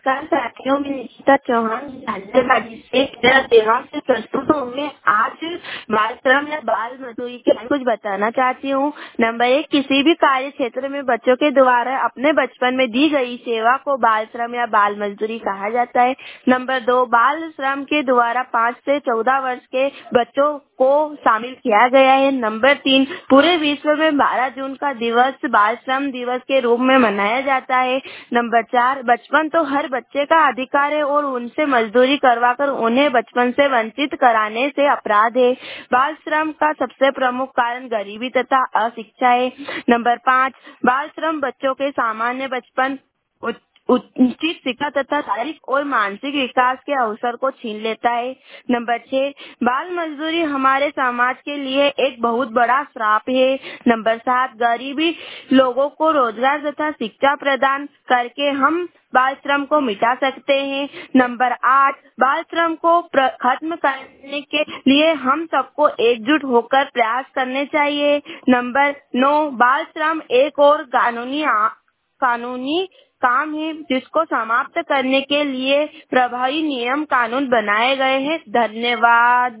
नमस्कार साथियों, मैं निकिता चौहान झांझरबाड़ी से मेरा देवांग से प्रस्तुत हूँ। मैं आज बाल श्रम या बाल मजदूरी के बारे में कुछ बताना चाहती हूँ। नंबर 1, किसी भी कार्य क्षेत्र में बच्चों के द्वारा अपने बचपन में दी गई सेवा को बाल श्रम या बाल मजदूरी कहा जाता है। नंबर 2, बाल श्रम के द्वारा 5 से 14 वर्ष के बच्चों को शामिल किया गया है। नंबर 3, पूरे विश्व में 12 जून का दिवस बाल श्रम दिवस के रूप में मनाया जाता है। नंबर 4, बचपन तो हर बच्चे का अधिकार है और उनसे मजदूरी करवाकर उन्हें बचपन से वंचित कराने से अपराध है। बाल श्रम का सबसे प्रमुख कारण गरीबी तथा अशिक्षा है। नंबर 5, बाल श्रम बच्चों के सामान्य बचपन, उचित शिक्षा तथा शारीरिक और मानसिक विकास के अवसर को छीन लेता है। नंबर 6, बाल मजदूरी हमारे समाज के लिए एक बहुत बड़ा श्राप है। नंबर 7, गरीबी लोगों को रोजगार तथा शिक्षा प्रदान करके हम बाल श्रम को मिटा सकते हैं। नंबर 8, बाल श्रम को खत्म करने के लिए हम सबको एकजुट होकर प्रयास करने चाहिए। नंबर 9, बाल श्रम एक और कानूनी काम है जिसको समाप्त करने के लिए प्रभावी नियम कानून बनाए गए हैं। धन्यवाद।